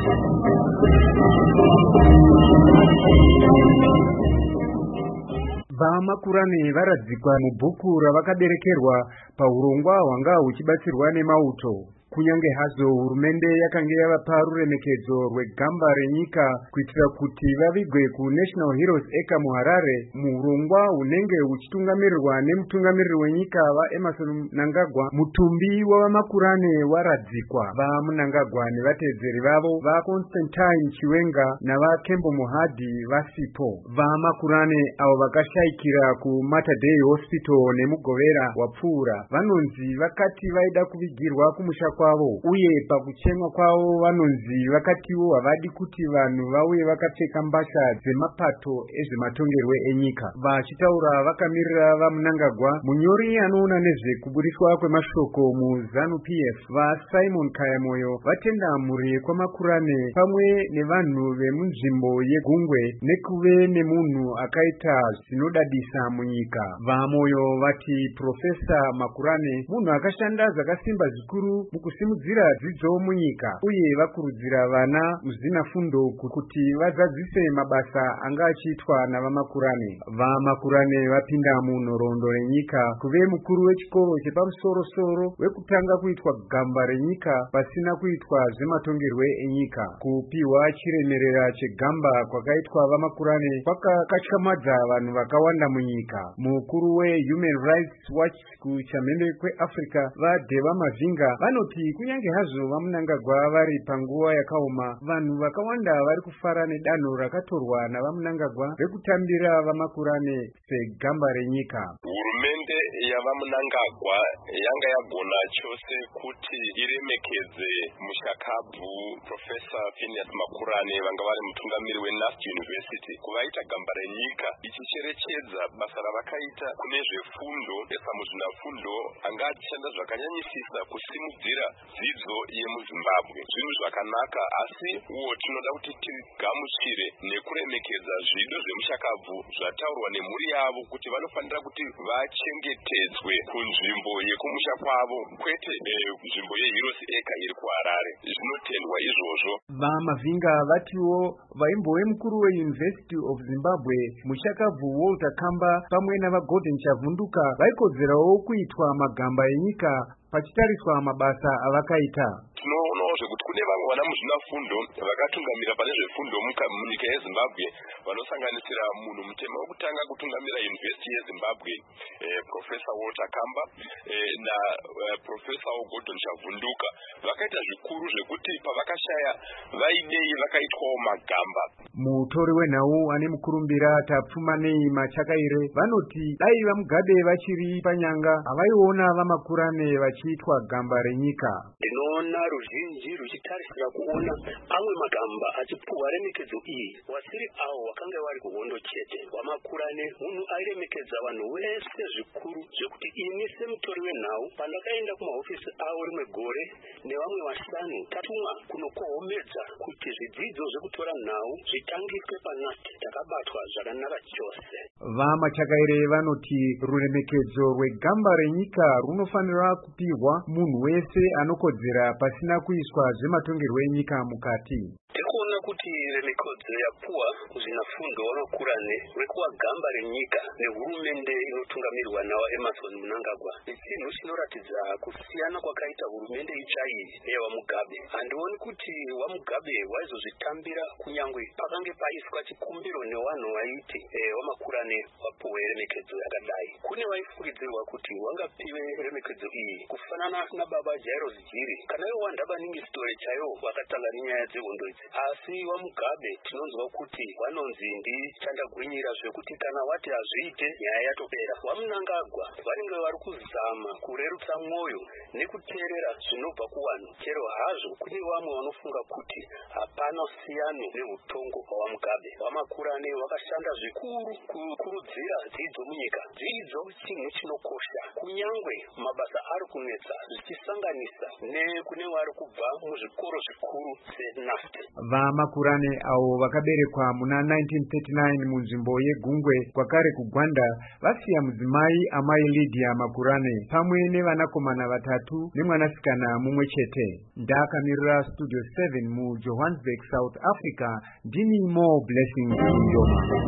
Vamakurane varadzikwa mubhuku ravakaberekerwa paurongwa hwanga huchibatsirwa nemauto. Kunyange hazo hurumende yakanga yavapa ruremekedzo rwegamba renyika kuitira kuti vavigwe kuNational Heroes Acre muHarare, muurongwa hunenge huchitungamirirwa nemutungamiriri wenyika vaEmmerson Mnangagwa, mutumbi wavamakurane waradzikwa. VaMnangagwa nevatedzeri vavo vaConstantine Chiwenga navaKembo Mohadi vasipo. VaMakurane avo vakashaikira kuMater Dei Hospital nemugovera wapfuura vanonzi vakati vaida kuvigirwa kumusha kwavo, uye pakuchemwa kwavo vanonzi vakatiwo havadi kuti vanhu vauye vakapfeka mbasha dzemapato ezvematongerwe enyika. Vachitaura vakamirira vaMnangagwa, munyori anoona nezvekubudiswa kwemashoko muZanu PF vaSimon Kayamoyo vatenda mhuri yekwamakurane pamwe nevanhu vemunzvimbo yeGungwe nekuve nemunhu akaita zvinodadisa munyika. VaMoyo vati Profesa Makurane munhu akashanda zvakasimba zvikuru kusimudzira dzidzo munyika, uye vakurudzira vana muzvinafundo kuti vazadzise mabasa anga achiitwa navamakurane. VaMakurane vapinda munhoroondo renyika kuve mukuru wechikoro chepamusoro-soro wekutanga kuitwa gamba renyika pasina kuitwa zvematongerwe enyika. Kupiwa chiremerera chegamba kwakaitwa vamakurane kwakakatyamadza vanhu vakawanda munyika. Mukuru weHuman Rights Watch kuchamhembe kweAfrica vaDeva Mavinga vanoti kunyange hazvo vaMnangagwa vari panguva yakaoma, vanhu vakawanda vari kufara nedanho rakatorwa navaMnangagwa rekutambira vamakurane segamba renyika. Hurumende yavaMnangagwa yanga yagona chose kuti iremekedze mushakabvu Profesa Phineas Makurane vanga vari mutungamiri weNust University kuvaita gamba renyika ichicherechedza basa ravakaita kune zvefundo esamuzvinafundo anga achishanda zvakanyanyisisa kusimudzira dzidzo yemuZimbabwe. Zvinhu zvakanaka, asi uwo tinoda kuti tigamuchire nekuremekedza zvido zvemushakabvu zvataurwa nemhuri yavo kuti vanofanira kuti vachengetedzwe kunzvimbo yekumusha kwavo, kwete nzvimbo yeHeroes Acre iri kuHarare. Zvinotendwa izvozvo. VaMavinga vatiwo vaimbove mukuru weUniversity of Zimbabwe mushakabvu Walter Kamba pamwe navaGordon Chavunduka vaikodzerawo kuitwa magamba enyika pachitariswa mabasa avakaita. Tinoonawo zvekuti kune vamwe vana muzvinafundo vakatungamira pane zvefundo munyika yeZimbabwe vanosanganisira munhu mutema wekutanga kutungamira University yeZimbabwe Profesa Walter Kamba naProfesa Gordon Chavunduka vakaita zvikuru zvekuti pavakashaya vaidei vakaitwawo magamba. Mutori wenhau ane mukurumbira Tapfumanei Machakaire vanoti dai vaMugabe vachiri panyanga havaiona vamakurane vachiitwa gamba renyika. Ndinoona ruzhinji ruchitarisira kuona amwe magamba achipuhwa remekedzo iyi wasiri avo vakanga vari kuhondo chete. Vamakurane munhu airemekedza vanhu vese zvikuru zvekuti ini semutori wenhau pandakaenda kumahofisi avo rimwe gore nevamwe vashanu tatumwa kunokohomedza kuti zvidzidzo zvekutora nhau zvitangiswe paNust takabatwa zvakanaka chose. VaMachakaire vanoti ruremekedzo rwegamba renyika runofanira kupihwa munhu wese anokodzera pasina kuiswa zvematongerwe enyika mukati. Tirikuona kuti remekedzo yapuwa kuzvinafundo vamakurane rekuva gamba renyika nehurumende inotungamirwa nawaEmmerson Mnangagwa nechinhu chinoratidza kusiyana kwakaita hurumende itsva iyi neyevaMugabe. Handioni kuti vaMugabe vaizozvitambira kunyangwe pakange paiswa chikumbiro nevanhu vaiti vamakurane vapuwe remekedzo yakadai. Kune vaifungidzirwa kuti vangapiwe remekedzo iyi kufanana nababa Jairus Jiri kana iwo Wandabaningi Story chaiwo vakatanga nenyaya dzehondo idzi. Asi vaMugabe tinonzwa kuti vanonzi ndichandagwinyira zvekuti kana wati hazviite nyaya yatopera. VaMnangagwa vanenge vari kuzama kurerutsa mwoyo nekuteerera zvinobva kuvanhu, chero hazvo kune vamwe vanofunga kuti hapana siyano neutongo hwaVaMugabe. VaMakurane vakashanda zvikuru kukurudzira dzidzo munyika. Dzidzo chinhu chinokosha kunyangwe mabasa ari kunetsa zvichisanganisa nekune vari kubva muzvikoro zvikuru seNust. Makurane avo vakaberekwa muna 1939 munzvimbo yeGungwe kwakare kuGwanda vasiya mudzimai amai Lydia Makurane pamwe nevanakomana vatatu nemwanasikana mumwe chete. Ndakamirira Studio 7 muJohannesburg, South Africa. Ndini More Blessings Njoma.